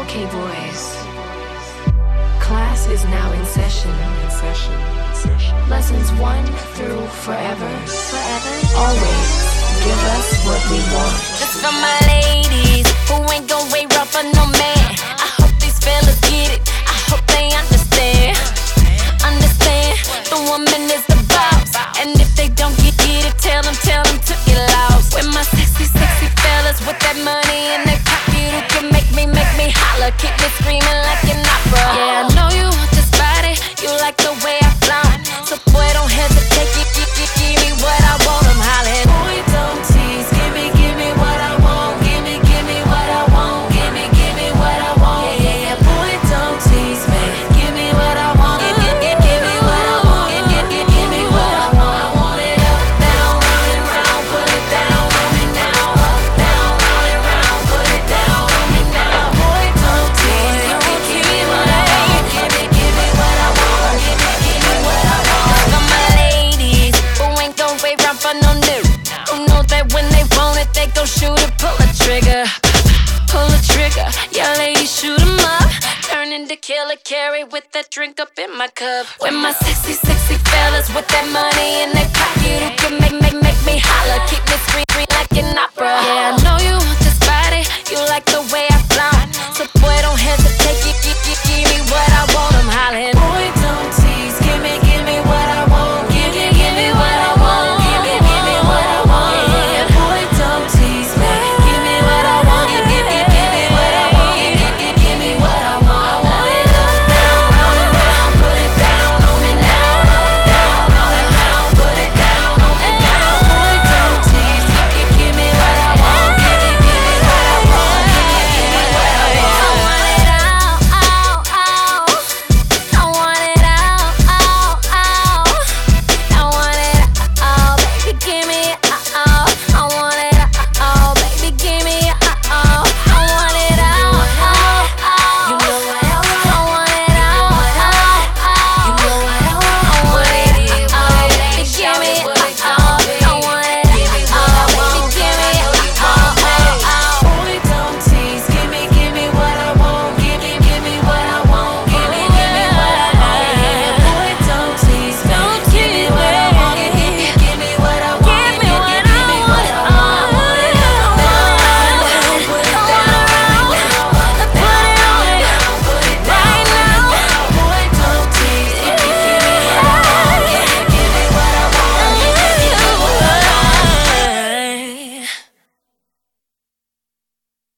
Okay, boys. Class is now in session. Lessons 1 through forever. Always give us what we want. This for my ladies who ain't gon' wait rough for no man. I hope these fellas get it. I hope they understand. The woman is the boss, and if they don't get it, tell them to get lost. With my sexy fellas with that money in their pocket who can make me holler, keep me screaming like an opera. Yeah, I know you want this body, you like the way I flow. So boy, don't hesitate, give me what I want. I'm hollering. Boy, don't tease, give me what I want. Give me what I want. Give me what I want. Yeah, boy, don't tease me. Give me what I want. Give me what I want. Give me what I want. I want it up, down, round and round. Put it down on me now. Up, down, round and round. Put it down on me now. Boy, don't tease. Give me what I want. Give me what I want. Give me what I want. For my ladies who ain't gon' wait round for no new, who know that when they want it, they gon' shoot it, pull a trigger. Pull a trigger, yeah, ladies, shoot 'em up. Turn into Killer Carrie with that drink up in my cup. With my sexy fellas with that money in their pocket who can make me holler, keep me screaming like an opera. Yeah, I know you want